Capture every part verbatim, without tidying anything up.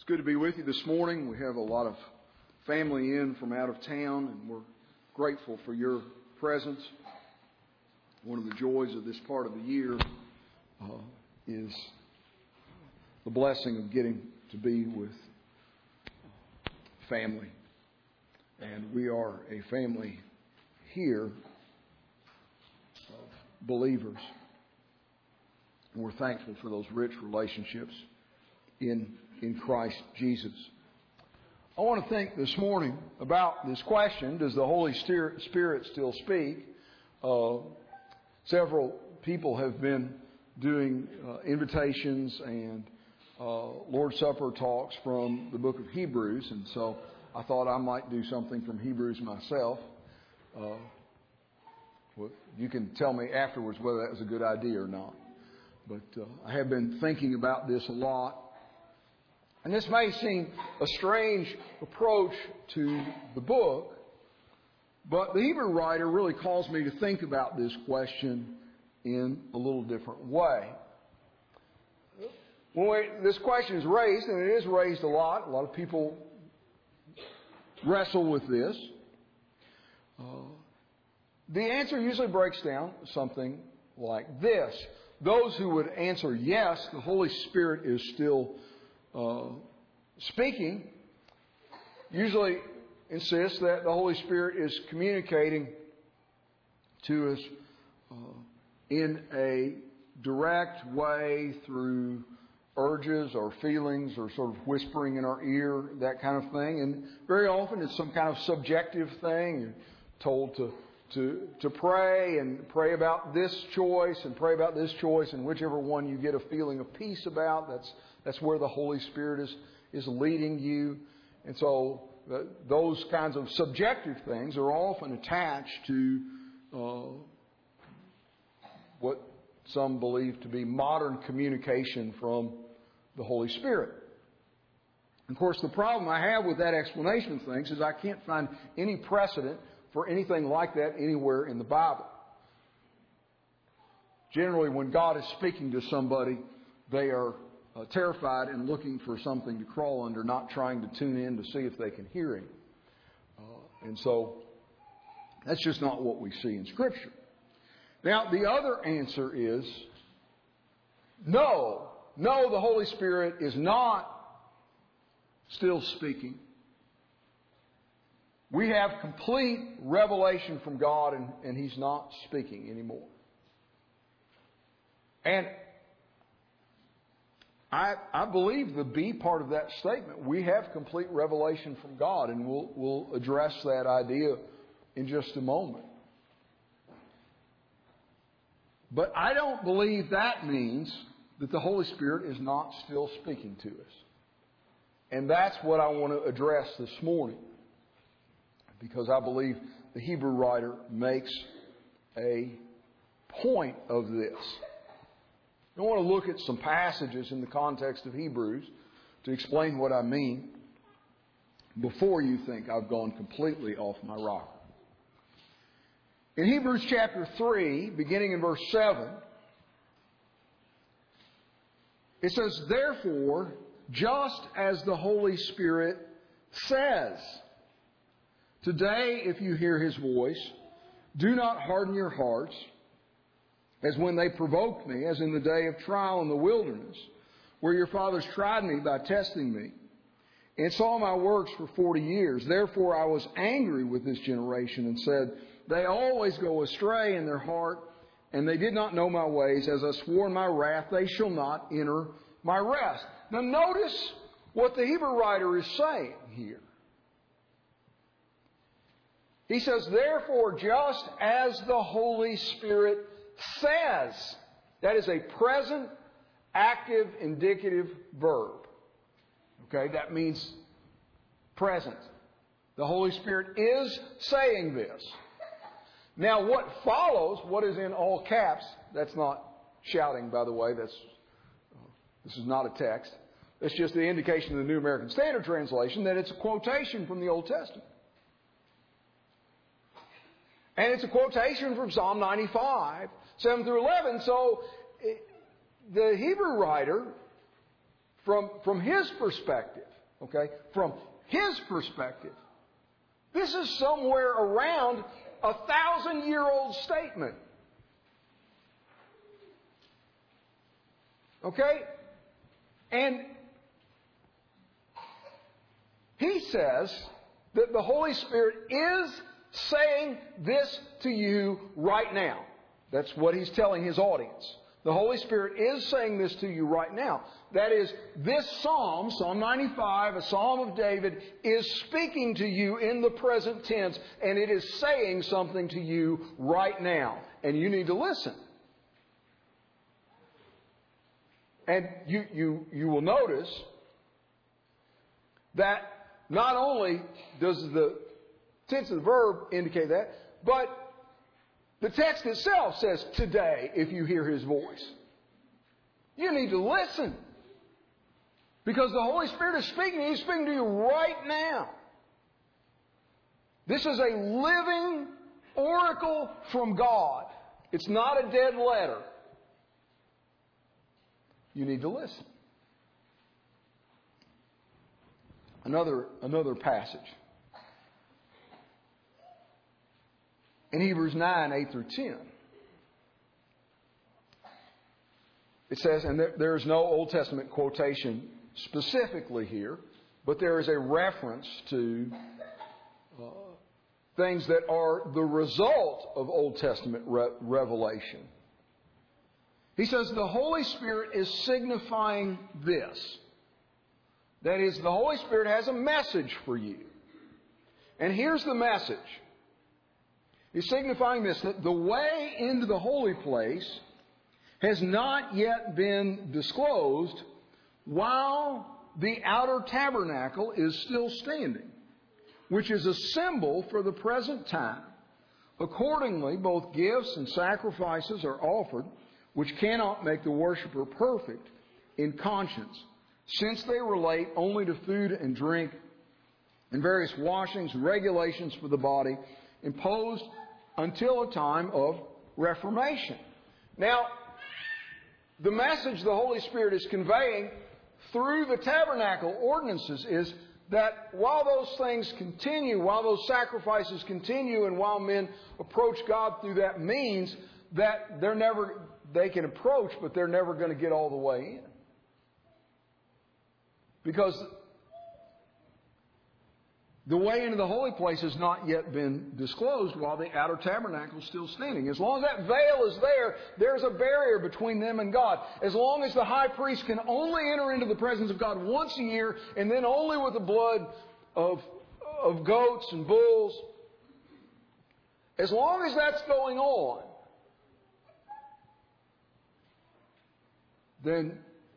It's good to be with you this morning. We have a lot of family in from out of town, and we're grateful for your presence. One of the joys of this part of the year uh, is the blessing of getting to be with family. And we are a family here of believers. And we're thankful for those rich relationships in in Christ Jesus. I want to think this morning about this question, does the Holy Spirit still speak? Uh, several people have been doing uh, invitations and uh, Lord's Supper talks from the book of Hebrews, and so I thought I might do something from Hebrews myself. Uh, well, you can tell me afterwards whether that was a good idea or not. But uh, I have been thinking about this a lot. And this may seem a strange approach to the book, but the Hebrew writer really calls me to think about this question in a little different way. When we, this question is raised, and it is raised a lot, a lot of people wrestle with this, uh, the answer usually breaks down something like this. Those who would answer yes, the Holy Spirit is still Uh, speaking, usually insists that the Holy Spirit is communicating to us uh, in a direct way through urges or feelings or sort of whispering in our ear, that kind of thing. And very often it's some kind of subjective thing. You're told to to to pray and pray about this choice and pray about this choice, and whichever one you get a feeling of peace about, that's That's where the Holy Spirit is, is leading you. And so uh, those kinds of subjective things are often attached to uh, what some believe to be modern communication from the Holy Spirit. Of course, the problem I have with that explanation of things is I can't find any precedent for anything like that anywhere in the Bible. Generally, when God is speaking to somebody, they are Uh, terrified and looking for something to crawl under, not trying to tune in to see if they can hear Him. Uh, and so that's just not what we see in Scripture. Now, the other answer is no. No, the Holy Spirit is not still speaking. We have complete revelation from God, and, and He's not speaking anymore. And I, I believe the B part of that statement, we have complete revelation from God, and we'll, we'll address that idea in just a moment. But I don't believe that means that the Holy Spirit is not still speaking to us. And that's what I want to address this morning, because I believe the Hebrew writer makes a point of this. I want to look at some passages in the context of Hebrews to explain what I mean before you think I've gone completely off my rocker. In Hebrews chapter three, beginning in verse seven, it says, "Therefore, just as the Holy Spirit says, today if you hear His voice, do not harden your hearts, as when they provoked me, as in the day of trial in the wilderness, where your fathers tried me by testing me, and saw my works for forty years. Therefore I was angry with this generation and said, they always go astray in their heart, and they did not know my ways. As I swore in my wrath, they shall not enter my rest." Now notice what the Hebrew writer is saying here. He says, therefore, just as the Holy Spirit says. That is a present, active, indicative verb. Okay, that means present. The Holy Spirit is saying this. Now, what follows, what is in all caps, that's not shouting, by the way. That's uh, this is not a text. It's just the indication of the New American Standard Translation that it's a quotation from the Old Testament. And it's a quotation from Psalm ninety-five, seven through eleven. So it, the Hebrew writer from, from his perspective, okay, from his perspective, this is somewhere around a thousand-year-old statement. Okay? And he says that the Holy Spirit is saying this to you right now. That's what he's telling his audience. The Holy Spirit is saying this to you right now. That is, this psalm, Psalm ninety-five, a psalm of David, is speaking to you in the present tense, and it is saying something to you right now. And you need to listen. And you, you, you will notice that not only does the tense of the verb indicate that, but the text itself says, today, if you hear His voice. You need to listen. Because the Holy Spirit is speaking. He's speaking to you right now. This is a living oracle from God. It's not a dead letter. You need to listen. Another, another passage. In Hebrews nine, eight through ten. It says, and there, there is no Old Testament quotation specifically here, but there is a reference to uh, things that are the result of Old Testament re- revelation. He says the Holy Spirit is signifying this. That is, the Holy Spirit has a message for you. And here's the message. He's signifying this, that the way into the holy place has not yet been disclosed while the outer tabernacle is still standing, which is a symbol for the present time. Accordingly, both gifts and sacrifices are offered, which cannot make the worshiper perfect in conscience, since they relate only to food and drink and various washings and regulations for the body imposed until a time of reformation. Now, the message the Holy Spirit is conveying through the tabernacle ordinances is that while those things continue, while those sacrifices continue, and while men approach God through that means, that they're never, they can approach, but they're never going to get all the way in. Because the way into the holy place has not yet been disclosed while the outer tabernacle is still standing. As long as that veil is there, there's a barrier between them and God. As long as the high priest can only enter into the presence of God once a year, and then only with the blood of, of goats and bulls, as long as that's going on, then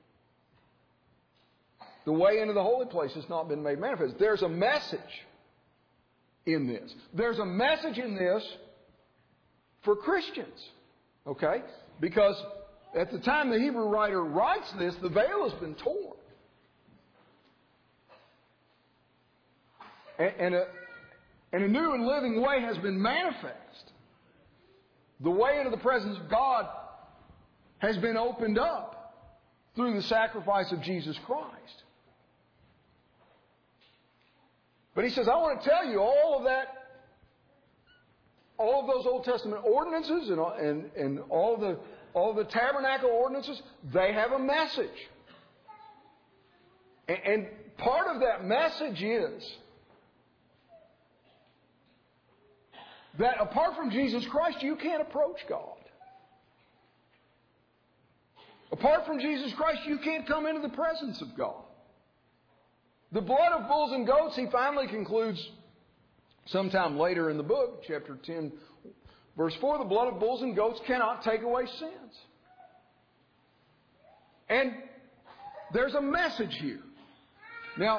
the way into the holy place has not been made manifest. There's a message in this. There's a message in this for Christians. Okay? Because at the time the Hebrew writer writes this, the veil has been torn. And, and, a, and a new and living way has been manifest. The way into the presence of God has been opened up through the sacrifice of Jesus Christ. But he says, I want to tell you all of that, all of those Old Testament ordinances and, and, and all the all the tabernacle ordinances, they have a message. And, and part of that message is that apart from Jesus Christ, you can't approach God. Apart from Jesus Christ, you can't come into the presence of God. The blood of bulls and goats, he finally concludes sometime later in the book, chapter ten, verse four, the blood of bulls and goats cannot take away sins. And there's a message here. Now,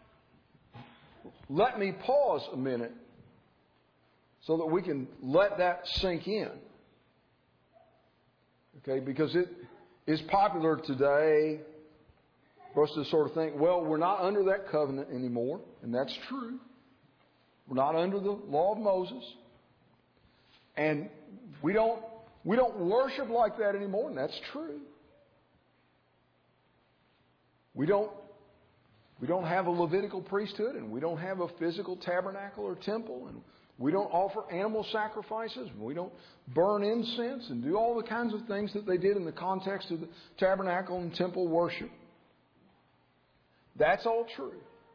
let me pause a minute so that we can let that sink in. Okay, because it is popular today for us to sort of think, well, we're not under that covenant anymore, and that's true. We're not under the law of Moses. And we don't we don't worship like that anymore, and that's true. We don't, we don't have a Levitical priesthood, and we don't have a physical tabernacle or temple, and we don't offer animal sacrifices, and we don't burn incense and do all the kinds of things that they did in the context of the tabernacle and temple worship. That's all true.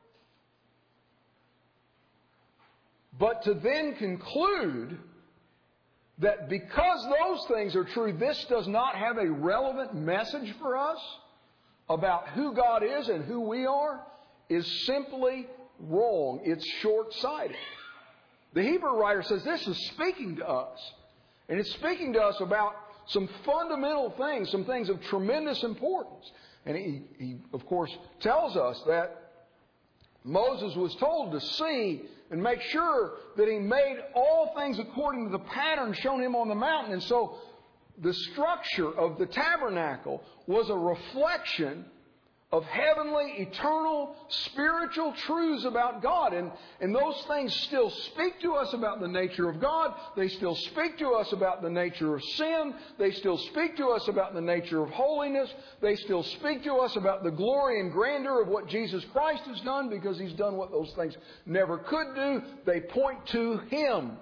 But to then conclude that because those things are true, this does not have a relevant message for us about who God is and who we are, is simply wrong. It's short-sighted. The Hebrew writer says this is speaking to us. And it's speaking to us about some fundamental things, some things of tremendous importance. And he, he, of course, tells us that Moses was told to see and make sure that he made all things according to the pattern shown him on the mountain. And so the structure of the tabernacle was a reflection of heavenly, eternal, spiritual truths about God. And, and those things still speak to us about the nature of God. They still speak to us about the nature of sin. They still speak to us about the nature of holiness. They still speak to us about the glory and grandeur of what Jesus Christ has done, because He's done what those things never could do. They point to Him.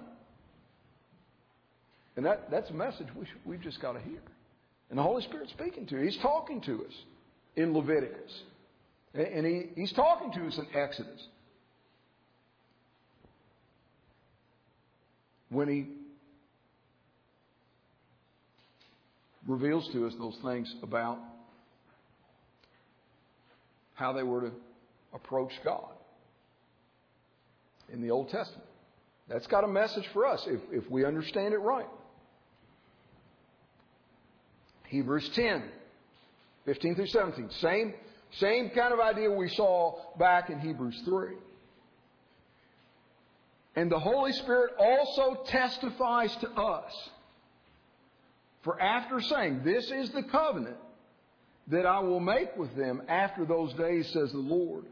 And that, that's a message we, we've just got to hear. And the Holy Spirit's speaking to us. He's talking to us in Leviticus. And he, He's talking to us in Exodus. When He reveals to us those things about how they were to approach God in the Old Testament. That's got a message for us if, if we understand it right. Hebrews ten, fifteen through seventeen. Same, same kind of idea we saw back in Hebrews three. And the Holy Spirit also testifies to us. For after saying, this is the covenant that I will make with them after those days, says the Lord.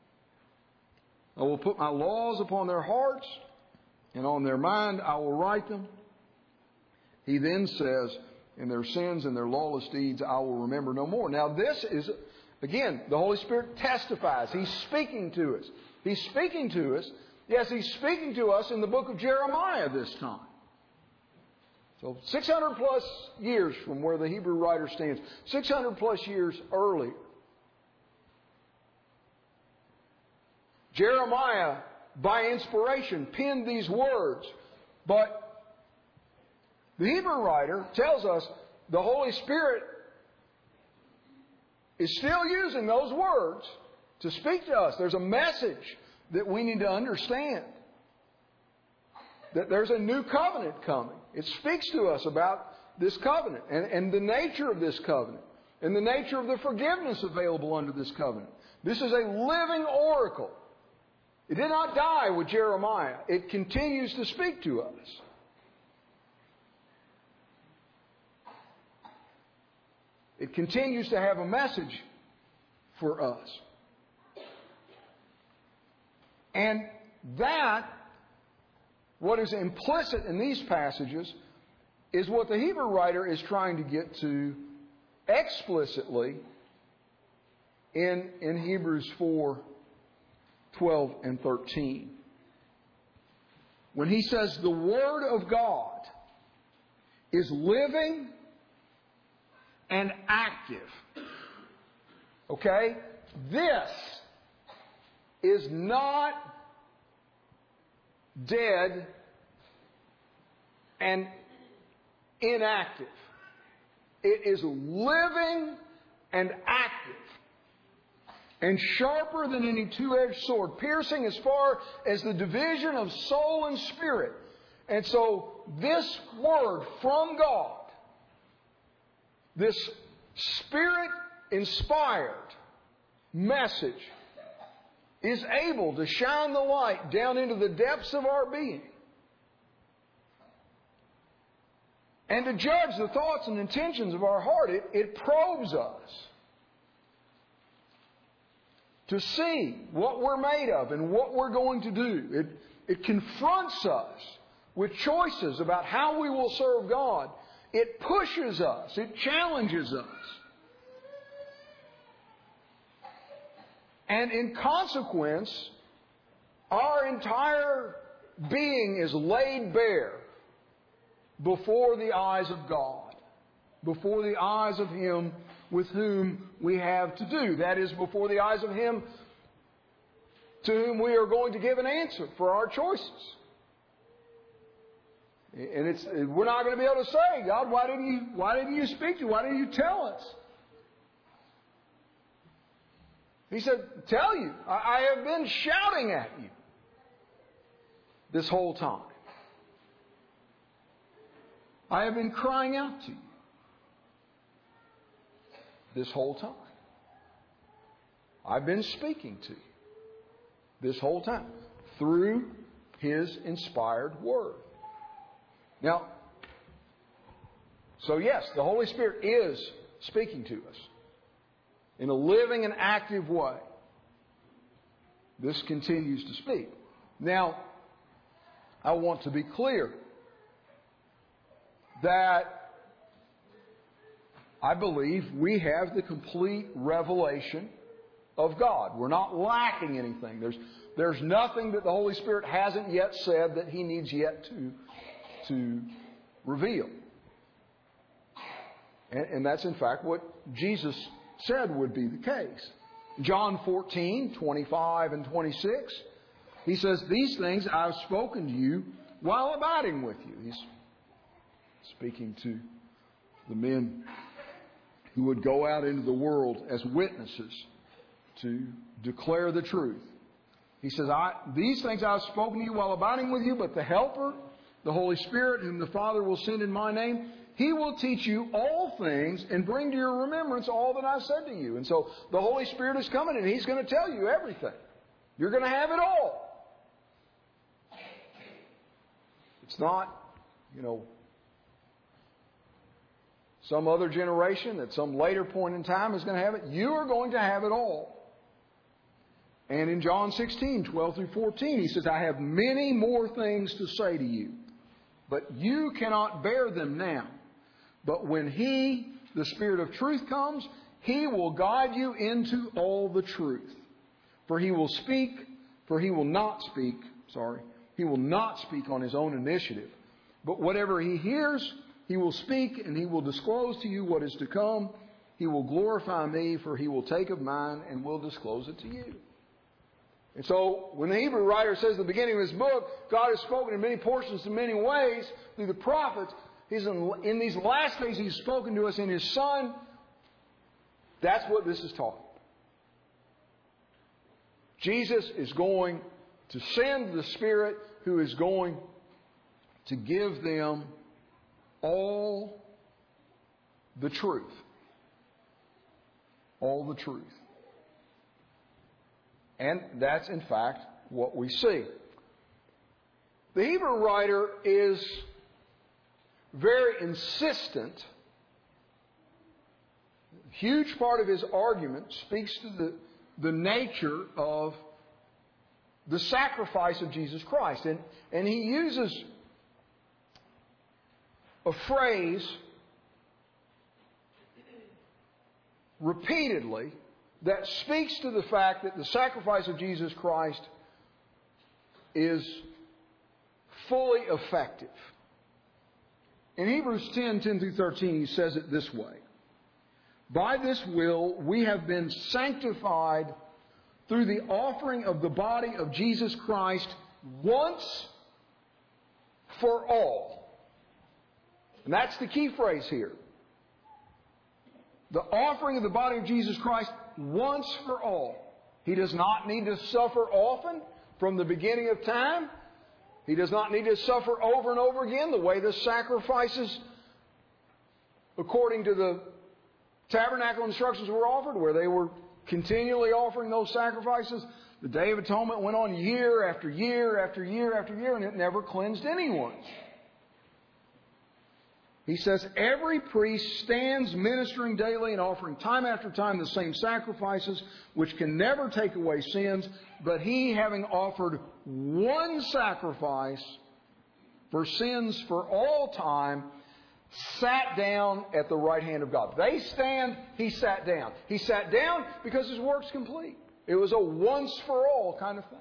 I will put my laws upon their hearts, and on their mind I will write them. He then says, in their sins and their lawless deeds I will remember no more. Now this is, again, the Holy Spirit testifies. He's speaking to us. He's speaking to us. Yes, He's speaking to us in the book of Jeremiah this time. So six hundred plus years from where the Hebrew writer stands. six hundred plus years earlier. Jeremiah, by inspiration, penned these words. But the Hebrew writer tells us the Holy Spirit is still using those words to speak to us. There's a message that we need to understand. That there's a new covenant coming. It speaks to us about this covenant and, and the nature of this covenant and the nature of the forgiveness available under this covenant. This is a living oracle. It did not die with Jeremiah. It continues to speak to us. It continues to have a message for us. And that, what is implicit in these passages, is what the Hebrew writer is trying to get to explicitly in, in Hebrews four, twelve and thirteen. When he says the Word of God is living and active. Okay? This is not dead and inactive. It is living and active and sharper than any two-edged sword, piercing as far as the division of soul and spirit. And so this word from God, this Spirit-inspired message, is able to shine the light down into the depths of our being and to judge the thoughts and intentions of our heart. It, it probes us to see what we're made of and what we're going to do. It, it confronts us with choices about how we will serve God. It pushes us. It challenges us. And in consequence, our entire being is laid bare before the eyes of God, before the eyes of Him with whom we have to do. That is, before the eyes of Him to whom we are going to give an answer for our choices. And it's, we're not going to be able to say, God, why didn't you, why didn't you speak to us? Why didn't you tell us? He said, tell you, I, I have been shouting at you this whole time. I have been crying out to you this whole time. I've been speaking to you this whole time through His inspired Word. Now, so yes, the Holy Spirit is speaking to us in a living and active way. This continues to speak. Now, I want to be clear that I believe we have the complete revelation of God. We're not lacking anything. There's, there's nothing that the Holy Spirit hasn't yet said that He needs yet to, to reveal. And, and that's in fact what Jesus said would be the case. John fourteen, twenty-five and twenty-six, He says, these things I've spoken to you while abiding with you. He's speaking to the men who would go out into the world as witnesses to declare the truth. He says, I, these things I've spoken to you while abiding with you, but the Helper, the Holy Spirit, whom the Father will send in my name, He will teach you all things and bring to your remembrance all that I've said to you. And so the Holy Spirit is coming and He's going to tell you everything. You're going to have it all. It's not, you know, some other generation at some later point in time is going to have it. You are going to have it all. And in John sixteen, twelve through fourteen, He says, I have many more things to say to you, but you cannot bear them now. But when He, the Spirit of truth, comes, He will guide you into all the truth. For He will speak, for He will not speak, sorry, He will not speak on His own initiative. But whatever He hears, He will speak, and He will disclose to you what is to come. He will glorify Me, for He will take of mine and will disclose it to you. And so, when the Hebrew writer says at the beginning of his book, God has spoken in many portions in many ways through the prophets, He's in, in these last days He's spoken to us in His Son. That's what this is talking about. Jesus is going to send the Spirit who is going to give them all the truth. All the truth. And that's in fact what we see. The Hebrew writer is very insistent. A huge part of his argument speaks to the, the nature of the sacrifice of Jesus Christ. And, and he uses a phrase repeatedly that speaks to the fact that the sacrifice of Jesus Christ is fully effective. In Hebrews ten, ten through thirteen, he says it this way. By this will we have been sanctified through the offering of the body of Jesus Christ once for all. And that's the key phrase here. The offering of the body of Jesus Christ once for all. He does not need to suffer often from the beginning of time. He does not need to suffer over and over again the way the sacrifices according to the tabernacle instructions were offered, where they were continually offering those sacrifices. The Day of Atonement went on year after year after year after year, and it never cleansed anyone. He says, every priest stands ministering daily and offering time after time the same sacrifices, which can never take away sins. But he, having offered one sacrifice for sins for all time, sat down at the right hand of God. They stand, he sat down. He sat down because his work's complete. It was a once-for-all kind of thing.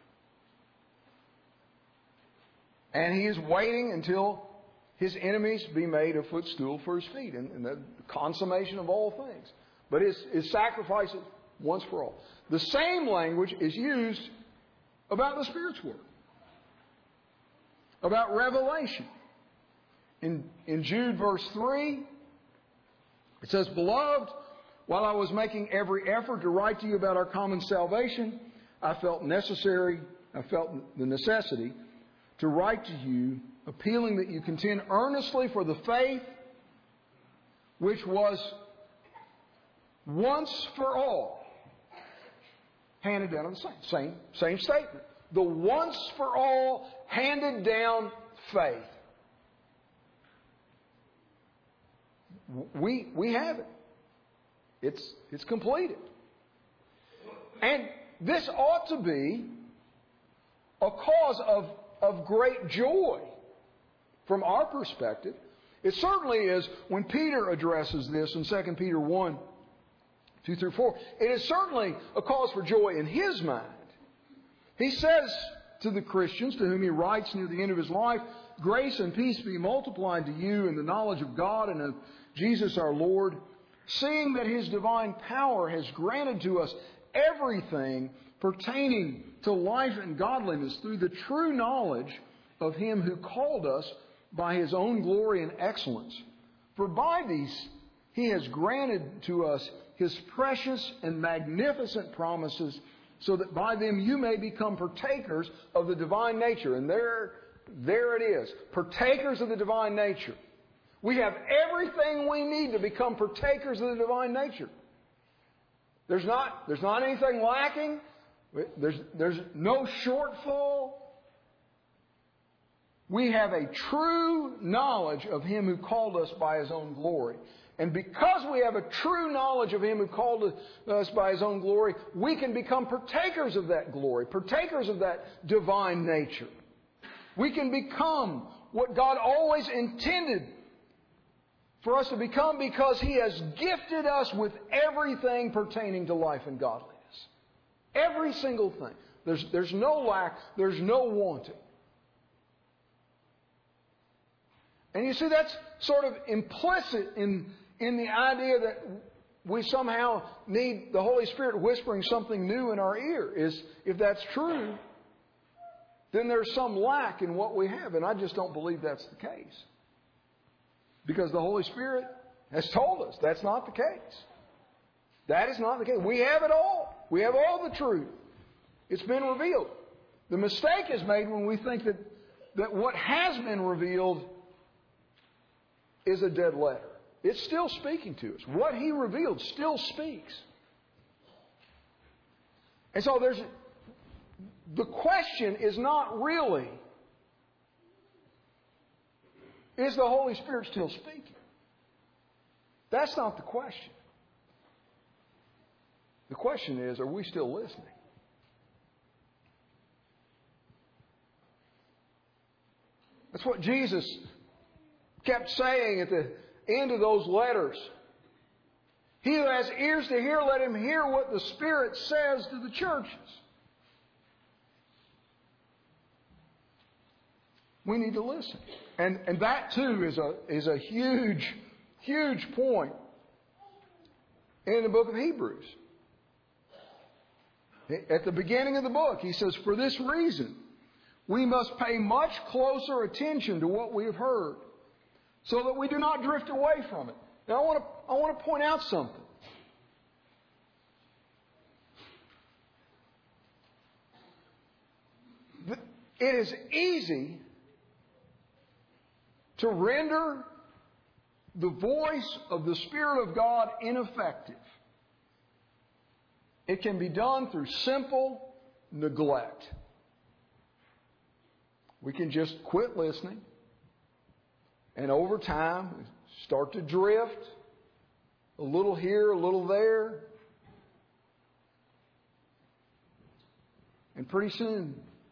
And He is waiting until His enemies be made a footstool for His feet, and, and the consummation of all things. But His, His sacrifice is once for all. The same language is used about the Spirit's work, about revelation. In, in Jude verse three, it says, "Beloved, while I was making every effort to write to you about our common salvation, I felt necessary, I felt the necessity to write to you, appealing that you contend earnestly for the faith which was once for all handed down on the saints." Same, same statement. The once for all handed down faith. We, we have it. It's, it's completed. And this ought to be a cause of, of great joy from our perspective. It certainly is when Peter addresses this in Second Peter one, two through four. It is certainly a cause for joy in his mind. He says to the Christians to whom he writes near the end of his life, "Grace and peace be multiplied to you in the knowledge of God and of Jesus our Lord, seeing that His divine power has granted to us everything pertaining to life and godliness through the true knowledge of Him who called us by His own glory and excellence. For by these He has granted to us His precious and magnificent promises, so that by them you may become partakers of the divine nature." And there, there it is. Partakers of the divine nature. We have everything we need to become partakers of the divine nature. There's not, there's not anything lacking. There's, there's no shortfall. We have a true knowledge of Him who called us by His own glory. And because we have a true knowledge of Him who called us by His own glory, we can become partakers of that glory, partakers of that divine nature. We can become what God always intended for us to become, because He has gifted us with everything pertaining to life and godliness. Every single thing. There's, there's no lack. There's no wanting. And you see, that's sort of implicit in, in the idea that we somehow need the Holy Spirit whispering something new in our ear. Is if that's true, then there's some lack in what we have. And I just don't believe that's the case. Because the Holy Spirit has told us that's not the case. That is not the case. We have it all. We have all the truth. It's been revealed. The mistake is made when we think that, that what has been revealed is a dead letter. It's still speaking to us. What He revealed still speaks. And so there's the question is not really, is the Holy Spirit still speaking? That's not the question. The question is, are we still listening? That's what Jesus kept saying at the end of those letters. He who has ears to hear, let him hear what the Spirit says to the churches. We need to listen. And, and that too is a, is a huge, huge point in the book of Hebrews. At the beginning of the book, he says, "For this reason, we must pay much closer attention to what we have heard, so that we do not drift away from it." Now, I want to, I want to point out something. It is easy to render the voice of the Spirit of God ineffective. It can be done through simple neglect. We can just quit listening, and over time start to drift, a little here, a little there. And pretty soon,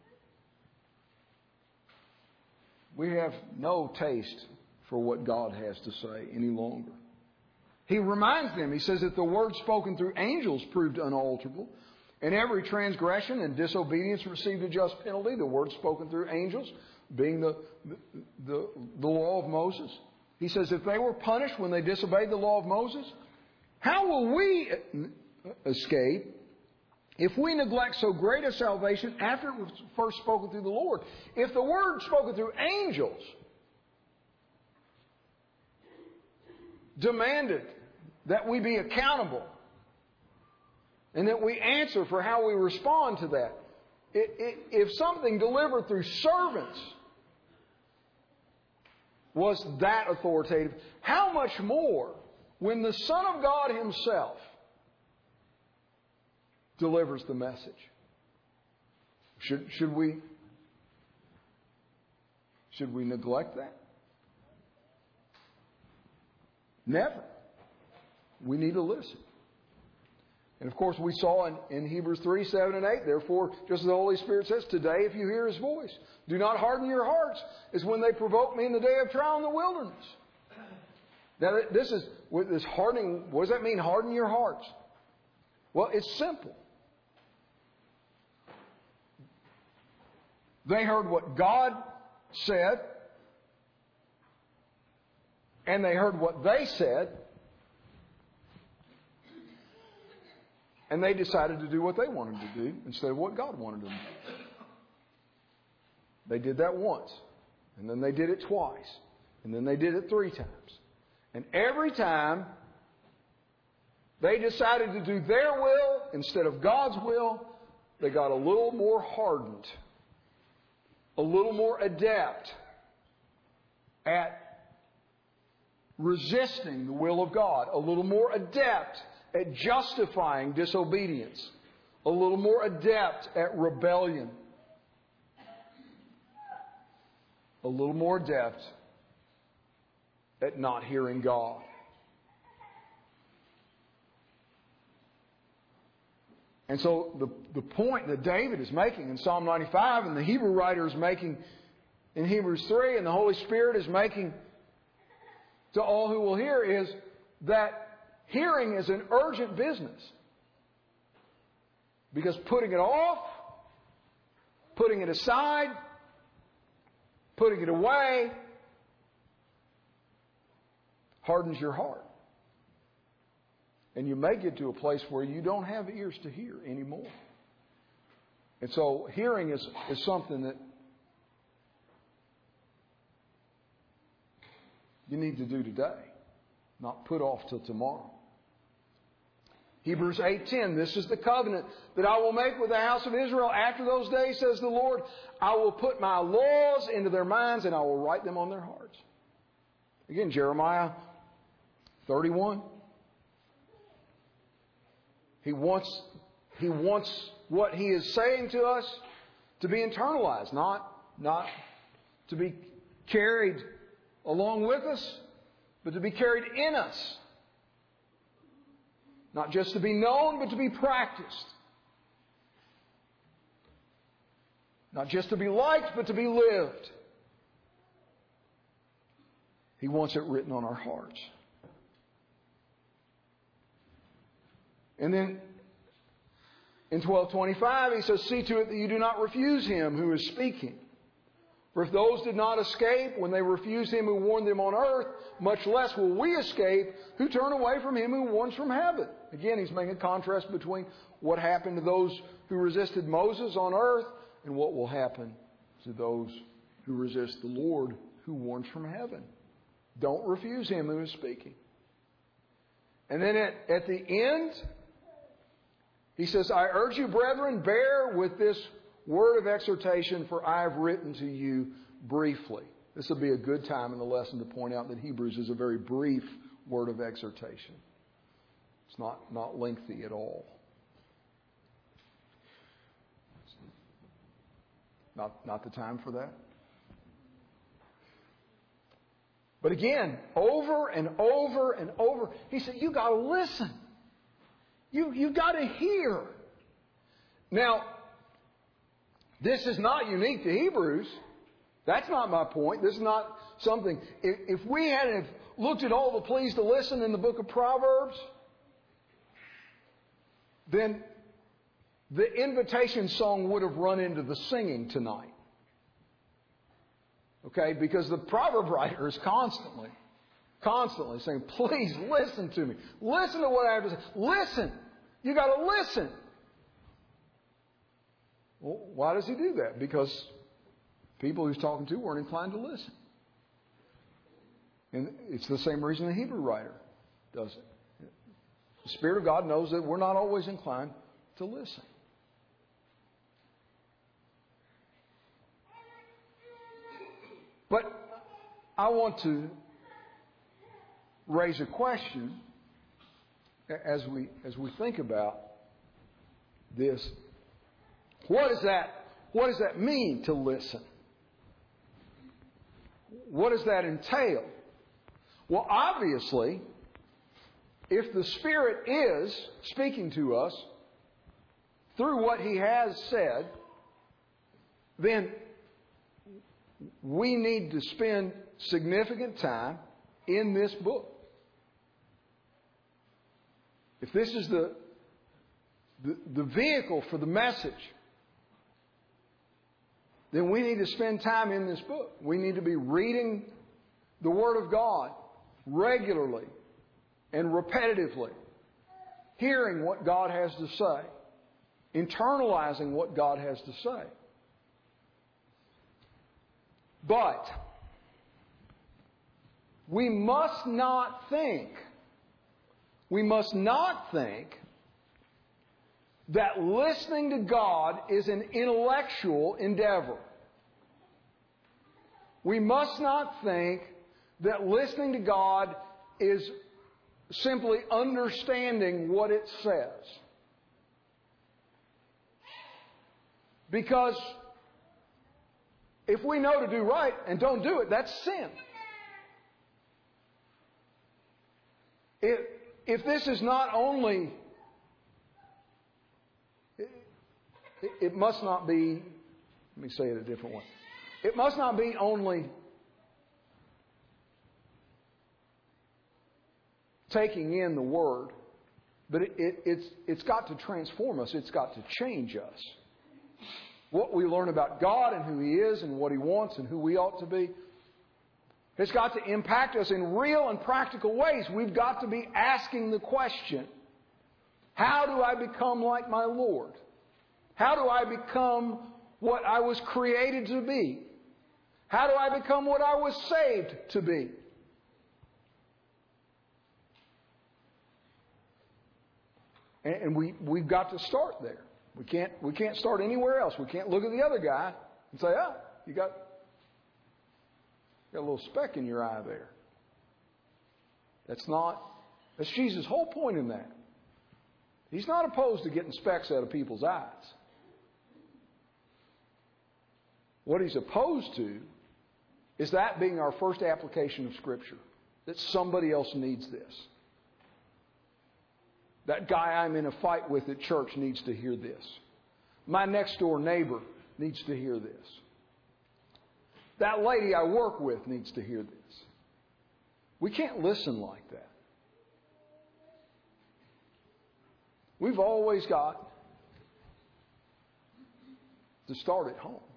we have no taste for what God has to say any longer. He reminds them, he says that the word spoken through angels proved unalterable. And every transgression and disobedience received a just penalty, the word spoken through angels, being the, the, the, the law of Moses. He says if they were punished when they disobeyed the law of Moses, how will we escape if we neglect so great a salvation after it was first spoken through the Lord? If the word spoken through angels demanded that we be accountable and that we answer for how we respond to that, it, it, if something delivered through servants was that authoritative, how much more when the Son of God Himself delivers the message? Should, should we should we neglect that? Never. We need to listen. And of course we saw in, in Hebrews three, seven and eight, therefore, just as the Holy Spirit says, today if you hear His voice, do not harden your hearts as when they provoked me in the day of trial in the wilderness. Now this is, this hardening, what does that mean, harden your hearts? Well, it's simple. They heard what God said, and they heard what they said, and they decided to do what they wanted to do instead of what God wanted them to do. They did that once, and then they did it twice, and then they did it three times. And every time they decided to do their will instead of God's will, they got a little more hardened, a little more adept at resisting the will of God, a little more adept at justifying disobedience, a little more adept at rebellion, a little more adept at not hearing God. And so the, the point that David is making in Psalm ninety-five and the Hebrew writer is making in Hebrews three and the Holy Spirit is making to all who will hear is that hearing is an urgent business. Because putting it off, putting it aside, putting it away hardens your heart. And you may get to a place where you don't have ears to hear anymore. And so hearing is, is something that you need to do today, not put off till tomorrow. Hebrews eight ten, this is the covenant that I will make with the house of Israel after those days, says the Lord. I will put my laws into their minds and I will write them on their hearts. Again, Jeremiah thirty-one. He wants, he wants what He is saying to us to be internalized, not, not to be carried along with us, but to be carried in us. Not just to be known, but to be practiced. Not just to be liked, but to be lived. He wants it written on our hearts. And then in twelve twenty-five, he says, see to it that you do not refuse Him who is speaking. For if those did not escape when they refused Him who warned them on earth, much less will we escape who turn away from Him who warns from heaven. Again, he's making a contrast between what happened to those who resisted Moses on earth and what will happen to those who resist the Lord who warns from heaven. Don't refuse Him who is speaking. And then at, at the end, he says, I urge you, brethren, bear with this word of exhortation, for I have written to you briefly. This will be a good time in the lesson to point out that Hebrews is a very brief word of exhortation. It's not, not lengthy at all. Not, not the time for that. But again, over and over and over, he said, you got to listen. You, you got to hear. Now, this is not unique to Hebrews. That's not my point. This is not something. If, if we hadn't looked at all the pleas to listen in the book of Proverbs, then the invitation song would have run into the singing tonight. Okay? Because the proverb writer is constantly, constantly saying, please listen to me. Listen to what I have to say. Listen. You got to listen. Well, why does he do that? Because people he's talking to weren't inclined to listen. And it's the same reason the Hebrew writer does it. The Spirit of God knows that we're not always inclined to listen. But I want to raise a question as we as we think about this. What does that what does that mean to listen? What does that entail? Well, obviously, if the Spirit is speaking to us through what He has said, then we need to spend significant time in this book. If this is the, the, the vehicle for the message, then we need to spend time in this book. We need to be reading the Word of God regularly and repetitively, hearing what God has to say, internalizing what God has to say. But we must not think, we must not think that listening to God is an intellectual endeavor. We must not think that listening to God is simply understanding what it says. Because if we know to do right and don't do it, that's sin. If, if this is not only, it, it must not be, let me say it a different way. It must not be only taking in the Word, but it, it, it's, it's got to transform us. It's got to change us. What we learn about God and who He is and what He wants and who we ought to be, it's got to impact us in real and practical ways. We've got to be asking the question, how do I become like my Lord? How do I become what I was created to be? How do I become what I was saved to be? And, and we, we've got to start there. We can't, we can't start anywhere else. We can't look at the other guy and say, oh, you got, got a little speck in your eye there. That's not, that's Jesus' whole point in that. He's not opposed to getting specks out of people's eyes. What He's opposed to is that being our first application of Scripture. That somebody else needs this. That guy I'm in a fight with at church needs to hear this. My next door neighbor needs to hear this. That lady I work with needs to hear this. We can't listen like that. We've always got to start at home.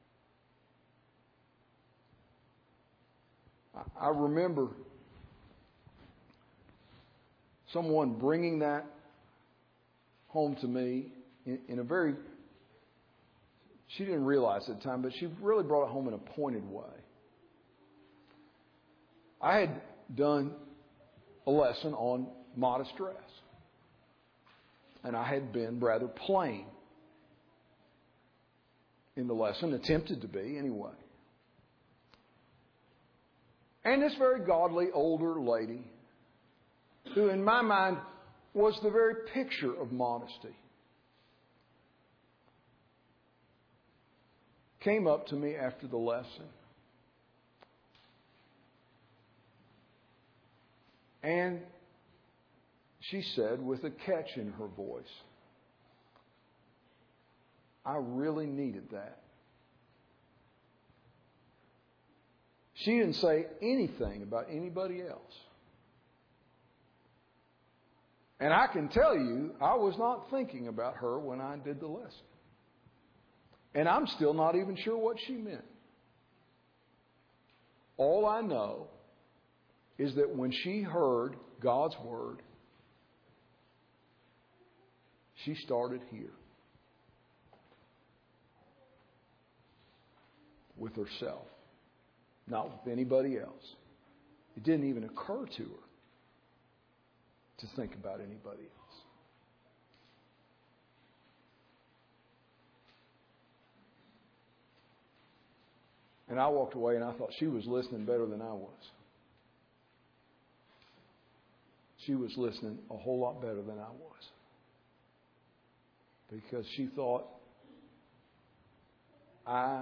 I remember someone bringing that home to me in, in a very, she didn't realize at the time, but she really brought it home in a pointed way. I had done a lesson on modest dress. And I had been rather plain in the lesson, attempted to be anyway. And this very godly older lady, who in my mind was the very picture of modesty, came up to me after the lesson and she said with a catch in her voice, I really needed that. She didn't say anything about anybody else. And I can tell you, I was not thinking about her when I did the lesson. And I'm still not even sure what she meant. All I know is that when she heard God's Word, she started here. With herself. Not with anybody else. It didn't even occur to her to think about anybody else. And I walked away and I thought she was listening better than I was. She was listening a whole lot better than I was. Because she thought, I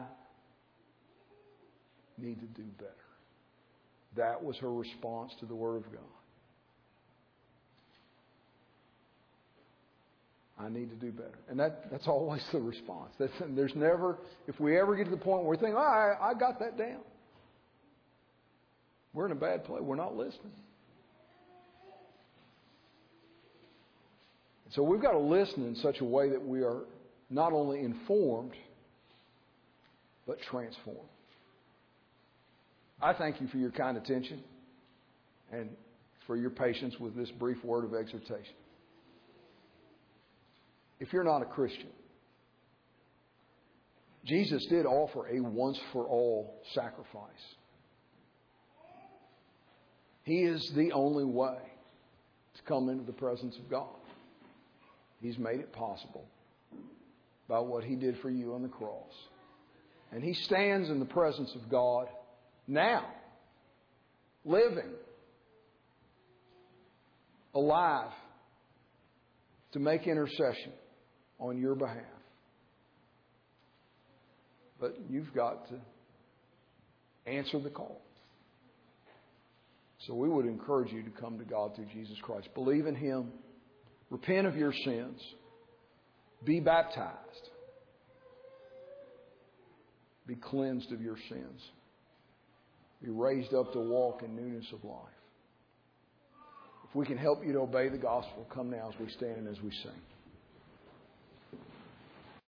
need to do better. That was her response to the Word of God. I need to do better. And that, that's always the response. That's, there's never, if we ever get to the point where we think, oh, I, I got that down. We're in a bad place. We're not listening. So we've got to listen in such a way that we are not only informed, but transformed. I thank you for your kind attention and for your patience with this brief word of exhortation. If you're not a Christian, Jesus did offer a once-for-all sacrifice. He is the only way to come into the presence of God. He's made it possible by what He did for you on the cross. And He stands in the presence of God now, living, alive, to make intercession on your behalf. But you've got to answer the call. So we would encourage you to come to God through Jesus Christ. Believe in Him. Repent of your sins. Be baptized. Be cleansed of your sins. Be raised up to walk in newness of life. If we can help you to obey the gospel, come now as we stand and as we sing.